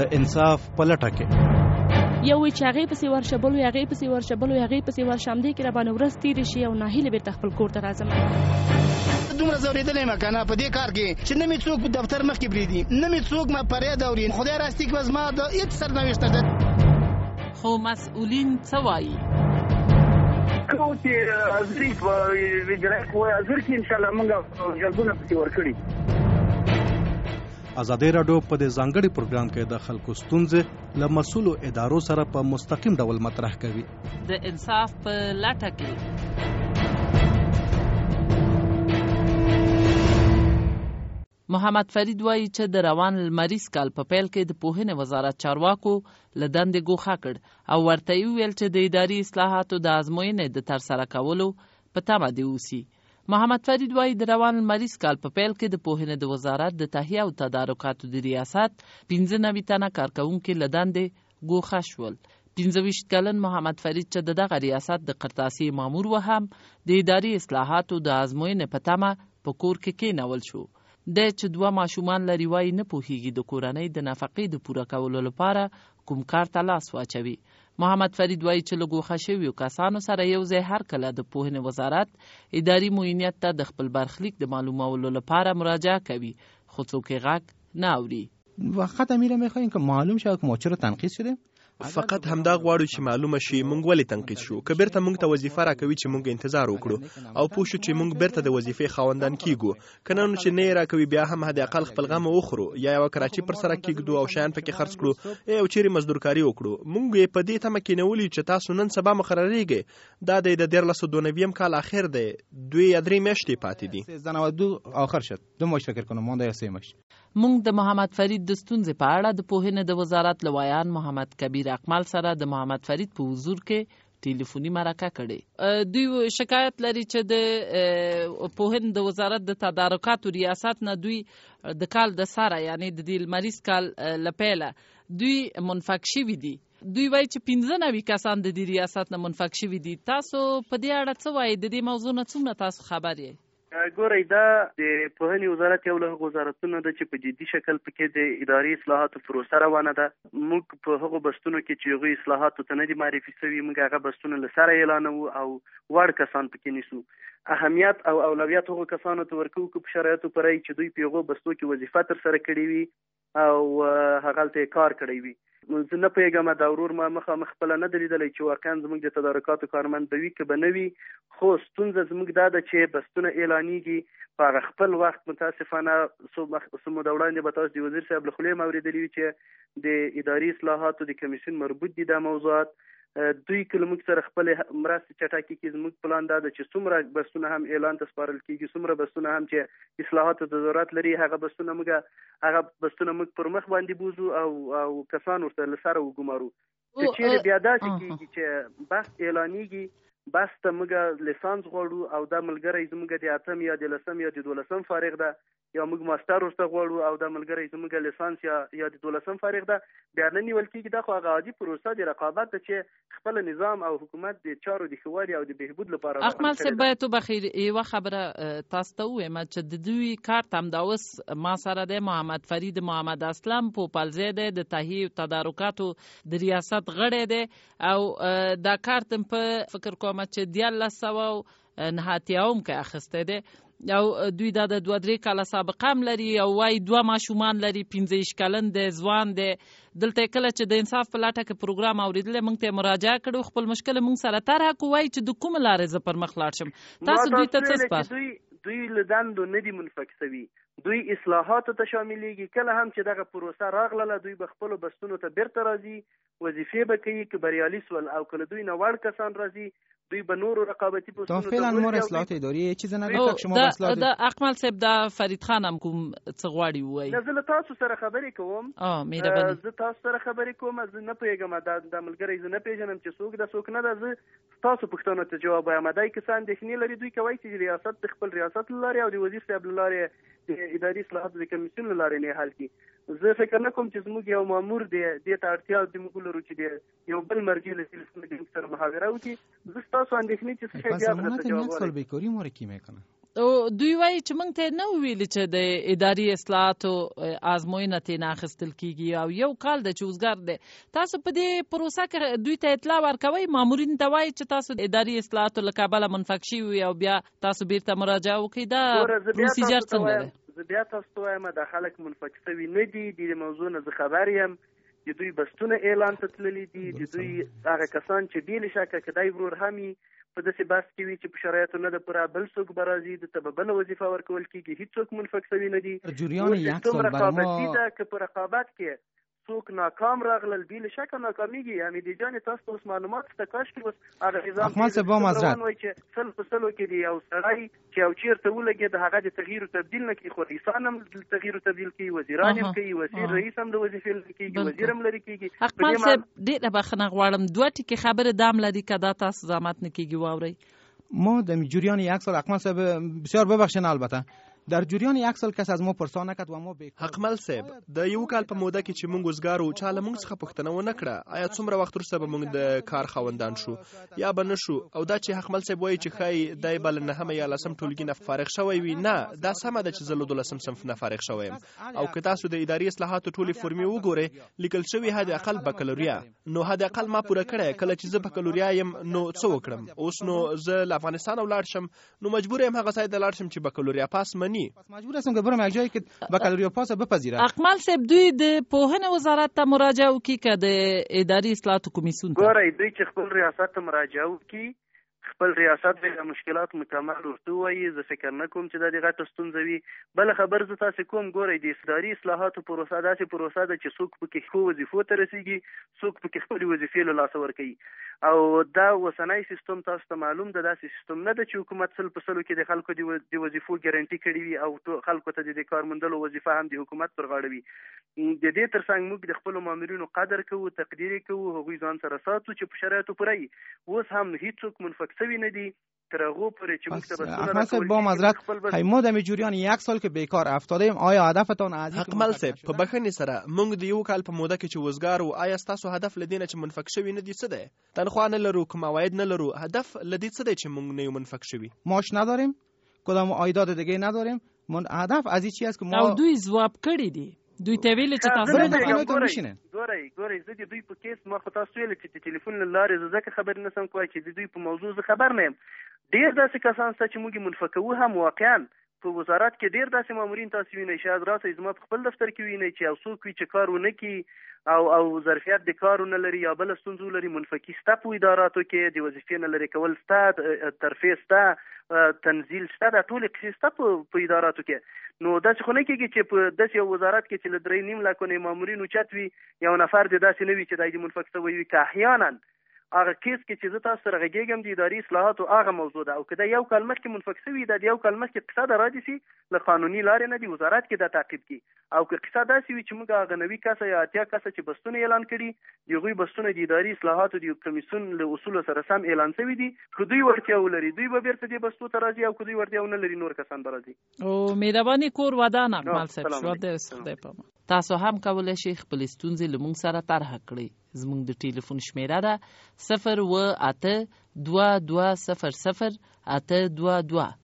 د انصاف په لټه کې. یو وی چې هغې پسې ورشه، بل وی هغې پسې ورشه، بل وی هغې پسې ورشه، همدې کې راباندې ورځ تېرې شي او ناهیلې بېرته خپل کور ته راځم. دومره ځورېدلی یم که نه په دې کار کې چې نه مې څوک دفتر مخکې پرېږدي، نه مې څوک فریاد اوري. خدای راستي که زما د هېڅ سرنوشت نه ده. خو مسؤلین څه وایي؟ کوم چې حاضري په اجرایي قوې حاضر کړي انشاءالله موږ جلبونه پسې ورکړي. ازادي راډیو په دې ځانګړي پروګرام کې د خلکو ستونزې له مسؤلو ادارو سره په مستقیم ډول مطرح کوي. د انصاف په لټه کې. محمد فرید وایي چې د روان لمریز کال په پیل کې د پوهنې وزارت چارواکو له دندې ګوښه کړ او ورته یې وویل چې د اداري اصلاحاتو د ازموینې د ترسره کولو په تمه دې اوسي. محمد فرید وایي د روان لمریز کال په پیل کې د پوهنې د وزارت د تهیه او تدارکاتو د ریاست 95 تنه کارکوونکي له دندې ګوښه شول. 25 کلن محمد فرید چې دغه ریاست د قرطاسي مامور و هم د اداري اصلاحاتو د ازموینې په تمه په کور کې کېنول شو. د چې 2 ماشومان لري وایي نه پوهیږي د کورنۍ د نفقې د پوره کولو لپاره کوم کار ته لاس واچوي. محمد فرید وایي چې له ګوښه شویو کسانو سره یو ځای هر کله د پوهنې وزارت اداري معاینت ته د خپل برخلیک د معلومولو لپاره مراجعه کوي، خو څوک یې غږ نه اوري. فقط امیر میخوایم که معلوم شود که ما چرا تنقیص شدیم. فقط همدا غواړو چې معلومه شي موږ ولې تنقیص شو. که بیرته موږ ته وظیفه راکوي چې موږ انتظار وکړو او پوه شو چې موږ بیرته د وظیفې خاوندان کیږو، که نه نو چې نه یې راکوي بیا هم حد اقل خپل غم وخورو یا یوه کراچي پر سره کیږدو او شیان پکې خرڅ کړو یا یو چیرې مزدورکاري وکړو. موږ یې په دې تمه کېنولي چې تاسو نن سبا مقرریږئ. دا د 1392 کال اخر دی، 2 یا 3 میاشتې پاتې دي. 1392 آخر شد، 2 ماش فکر کنم مونده یا 3 ماش. موږ د محمد فرید د ستونزې په اړه د پوهنې د وزارت لویان محمد کبیر اقمل سره د محمد فرید په حضور کې ټلیفوني مرکه کړې. دوی شکایت لري چې د پوهنې د وزارت د تدارکاتو ریاست نه دوی د کال د سره یعنی د دې لمریز کال لپاره دوی منفک شوي دي. دوی وایي چې 95 کسان د دې ریاست نه منفک شوي دي. تاسو په دې اړه څه وایي؟ د دې موضوع نه څومره تاسو خبر یې؟ ګورئ دا د پوهنې وزارت یو له وزارتونو ده چې په جدي شکل پکې د اداري اصلاحاتو پروسه روانه ده. موږ په هغو بستونو کې چې هغوی اصلاحاتو ته نه دي معرفي شوي موږ هغه بستونه له سره اعلانوو او وړ کسان پکې نیسو. اهمیت او اولویت هغو کسانو ته ورکوو که په شرایطو پوره وي چې دوی په هغو بستو کې وظیفه ترسره کړې وي او هغلته یې کار کړی وي. زه نه پوهېږم دا ورور ما مخامخ خپله نه ده لیدلی چې واقعا زموږ د تدارکاتو کارمند به وي که به نه وي، خو ستونزه زموږ دا ده چې بستونه اعلانېږي په هغه خپل وخت. متاسفانه څو موده وړاندې به تاسو د وزیر صاحب له خولې هم اورېدلي وي چې د اداري اصلاحاتو د کمیسیون مربوط دي دا موضوعات. دوی که له موږ سره خپلې مرستې چټکې کړي. زموږ پلان دا ده چې څومره بستونه هم اعلان ته سپارل کېږي، څومره بستونه هم چې اصلاحاتو ته ضرورت لري هغه بستونه موږ پر مخ باندې بوزو او کسان ورته له سره وګمارو. که چیرې بیا داسې کېږي چې بحث اعلانېږي، بس ته موږ لیسانس غواړو او دا ملګری زموږ د 8 یا د 10 یا د 12 فارغ ده، یا موږ ماستر ورته غواړو او دا ملګری زموږ لیسانس یا د 12 فارغ ده، بیا نه نیول کېږي. دا خو هغه عادي پروسه د رقابت ده چې خپل نظام او حکومت د چارو د ښه والي او د بهبود لپاره. اقمل صاحب باید تو بخیر یوه خبره تاسو ته ووایم چې د دوی کارت همدا اوس ما سره دی. محمد فرید محمد اسلم پوپلزی دی، د تهیه او تدارکاتو د ریاست غړی دی او دا کارت په فکر کوم چې 1990 کې اخیستی دی او دوی دا د 2-3 کاله سابقه هم لري او وايي 2 ماشومان لري، 15 کلن دی، ځوان دی. دلته کله چې د انصاف په لټه کې پروګرام اوریدل موږ ته مراجعه کړو، خپل مشکل موږ سره طرح کو، وايي چې د کوم لارې ز پر مخ لاړ شم. تاسو دوی ته څه سپار؟ دوی له دندو نه دي منفک شوي، دوی اصلاحاتو ته شاملېږي. کله هم چې دغه پروسه راغله دوی به خپلو بستونو ته بیرته راځي، وظیفې به کوي که بریالي سول، او کله دوی نه وړ کسان راځي دوی به نورو رقابتي پوستونو ته فعلا مور اصلاحات اداري چیز نه لري که شما اصلاحات دا اقمل صاحب دا فرید خان هم کوم څه غواړي وایي؟ زه له تاسو سره خبرې کوم. زه تاسو سره خبرې کوم. زه نه پوهېږم دا ملګری زه نه پېژنم چې څوک ده څوک نه ده. زه تاسو پوښتنو ته جواب وایم. دا کسان اندېښنې لري. دوی کوي چې ریاست د خپل ریاست له لارې او د وزیر صاحب له لارې د اداري اصلاحاتو د کمیسیون له لارې نه حل کړي. زه فکر نه کوم چې زموږ یو مامور دی دې ته اړتیا د موږ لرو چې یو بل مرجع له سره محاوره وکړي. زه تاسو اندېښنې چې څه شی بیا یک سال بیکاری ما رو کی میکنه؟ دوی وایي چې موږ ته نه ویلي چې د اداري اصلاحاتو ازموینه ترې نه اخیستل کیږي او یو کال دی چې اوسګار دی. تاسو په دې پروسه کې دوی ته اطلاع ورکوئ؟ مامورین ته وایي چې تاسو اداري اصلاحاتو له کبله منفک شوي او بیا تاسو بیرته مراجعه وکړئ؟ دا پروسیجر څنګه دی؟ زه بیا تاسو ته وایم دا خلک منفک شوي نه دي. د دې موضوع نه زه خبر یم. د دوی بستونه اعلان ته تللي دي. د دوی هغه کسان چې بې له شکه که دی ورور هم په داسې بحث کې وي چې په شرایطو نه ده پوره بل څوک به راځي د ته به بله وظیفه ورکول کېږي. هېڅوک منفک شوي نه دي. سیستم رقابتي ده که په رقابت کې څوک ناکام راغلل بې له شکه ناکامیږي. حمیدي جانې تاسو ته اوس معلومات شته کاشکې اوس هغه نظام وایي چې سل په سلو کې د یو سړی چې یو چېرته ولګېد هغه د تغییر و تبدیل نه کوي، خو رئیسان هم تغییر و تبدیل کوي، وزیران هم کوي، وزیر رئیس هم د وظیفې لرې کېږي، وزیر هم لرې کېږي. اقبال صاحب ډېره بخښنه غواړم، دوه ټکي خبرې دام لري که دا تاسو زحمت نه کېږي واورئ. ما در جریان یک سال اقمال صاحب بسیار ببخشین البته در جریان یک سال کس از ما پرسان نکرد و ما حقمل صاحب د یو کال په موده کې چې موږ وزګارو چا له موږ څخه پوښتنه ونه کړه آیا څومره وخت وروسته به موږ د کار خاوندان شو یا به نه شو. او دا چې حقمل صاحب وایي چې ښایي دی به له نهمه یا لسم ټولګي نه فارغ شوی وي، نه دا سمه ده چې زه له 12 صنف نه فارغ شوی یم. او که تاسو د اداري اصلاحاتو ټولې فورمې وګورئ لیکل شوي حد اقل بکالوریا، نو حد اقل ما پوره کړی. کله چې زه بکالوریا یم نو څه وکړم؟ اوس نو زه له افغانستان ولاړ شم نو مجبور یم هغه ځای ته لاړ شم چې بکالوریا پاس مني. مجبور هستم که برم یک جایی که بکالوریا پاس بپذیرم. اقمال صاحب دوی د پوهنې وزارت ته مراجعه وکړي که د اداري اصلاحاتو کمیسیون ته؟ ګورئ دوی چې خپل ریاست ته مراجعه وکړي، خپل ریاست د مشکلات مکمل ورته ووایي. زه فکر نه کوم چې دا د غټه ستونزه وي. بله خبر زه تاسې کوم، ګورئ د اداري اصلاحاتو پروسه داسې پروسه ده چې څوک پکې ښو وظیفو ته رسېږي، څوک پکې خپلې وظیفې له لاسه ورکوي. او دا اوسنی سیستم تاسو ته معلوم ده داسې سیستم نه ده چې حکومت سل په سلو کې د خلکو د وظیفو ګارنټي کړې وي او خلکو ته د کار موندلو وظیفه هم د حکومت پر غاړه وي. د دې تر څنګ موږ د خپلو مامورینو قدر کوو، تقدیر یې کوو، هغوی ځان سره ساتو چې په شرایطو پوره وي. اوس هم هېڅوک منفک شوي نه دي تر هغو پورې چې موږ ته بسونه راکول با معذرت ما در جریان یک سال که بیکار افتادیم آیا هدفتان از حقمل صاحب په بخښنې سره موږ د یو کال په موده کې چې وزګار وو آیا ستاسو هدف له دې نه چې منفک شوي نه دي څه دی؟ تنخواه نه لرو، کوم عواید نه لرو، هدف له دې څه دی چې موږ نه یو منفک شوي؟ معاش نداریم، کدام عایدات دیگه نداریم. هدف از این چیز است که ما او دوی ځواب کړی دي. دوی ته ویل چې تاسو ګورئ زه د دوی په کیس ما خو تاسو ویل چې د ټلیفون له لارې زه ځکه خبر نه سم کوی چې د دوی په موضوع زه خبر نه یم. ډېر داسې کسان شته چې موږ منفکوو هم واقعا په وزارت کې ډېر داسې مامورین تاسو وینئ شاید راسئ زما په خپل دفتر کې وینئ چې یو څوک وي چې کار ونه کړي او ظرفیت د کار ونه لري یا بله ستونزه ولري. منفکي شته په اداراتو کې، د وظیفې نه لرې کول شته، ترفیع شته، تنزیل شته، دا ټولې قصې شته په اداراتو کې. نو داسې خو نه کېږي چې په داسې یو وزارت کې چې له 3.5 لکو نه مامورین اوچت وي یو نفر دې داسې نه وي چې دی د منفک شوی وي. که احیانا هغه کیس کې چې زه تاسو سره غږېږم د اداري اصلاحاتو هغه موضوع ده او که دا یو کال مخکې منفک شوي دا د یو کال مخکې قصه ده رادې سي له قانوني لارې نه د وزارت کې دا تعقیب کړي. او که قصه داسې وي چې موږ هغه 90 کسه یا 80 کسه چې بستونه اعلان کړي د هغوی بستونه د اداري اصلاحاتو د کمیسیون له اصولو سره سم اعلان شوي دي، که دوی وړتیا ولري دوی به بیرته دې بستو ته راځي او که دوی وړتیا ونه لري نور کسان به راځي. او مهرباني کور ودان اقبال صاحب شو د خدای په امان. تاسو هم کولی شئ خپل ستونزې له موږ سره طرح کړئ. زموږ د ټلیفون شمیره ده 0 و 8 2 2 0 0 8 2 2.